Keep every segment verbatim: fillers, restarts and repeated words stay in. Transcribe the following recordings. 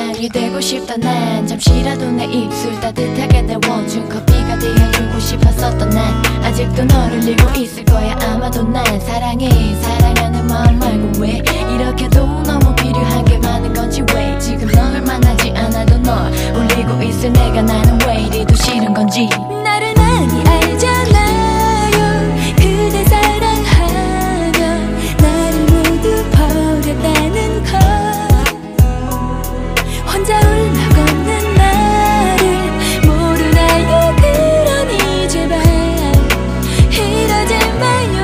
사랑이 되고 싶던 난 잠시라도 내 입술 따뜻하게 데워준 커피가 되어주고 싶었었던 난 아직도 너를 잃고 있을 거야 아마도 난 사랑해 사랑하는 마음 말고 왜 이렇게도 너무 필요한 게 많은 건지 왜 지금 널 만나지 않아도 널 울리고 있을 내가 나는 왜 이리도 싫은 건지 나를 많이 알잖아요 그대 사랑하면 나를 모두 버렸다는 걸 혼자 울며 걷는 나를 모르나요 그러니 제발 이러지 마요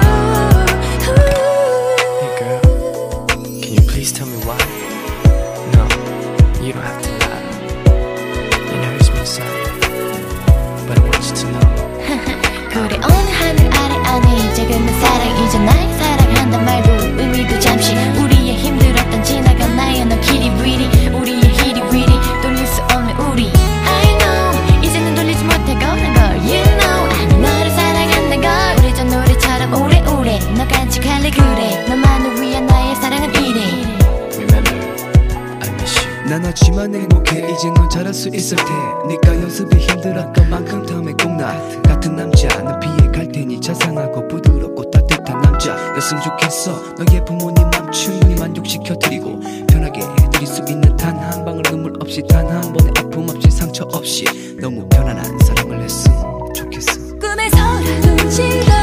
Hey girl, can you please tell me why? No, you don't have to lie. It hurts me inside, but I want you to know. 그래 어느 하늘 아래 안에 작은 사랑이자 날 사랑한단 말도 의미도 잠시 우리의 힘들었던 지나간 나의 너 길이 위리 우리의 희리 위리 돌릴 수 없는 우리 I know 이제는 돌리지 못할 거란 걸 You know 아니 너를 사랑한단 걸 오래전 노래처럼 오래오래 너 간직할래 그래 너만을 위한 나의 사랑은 이래 Remember, I miss you. 난 하지만 행복해 이제 넌 잘할 수 있을 테니까 연습이 힘들었던 만큼 다음에 꼭 나 같은 남자는 피해 갈 테니 자상하고 부드럽고 따뜻한 남자였으면 좋겠어 너의 부모님 맘 충분히 만족시켜드리고 편하게 해드릴 수 있는 단 한 방울 눈물 없이 단 한 번의 아픔 없이 상처 없이 너무 편안한 사랑을 했으면 좋겠어 꿈에서라도 지금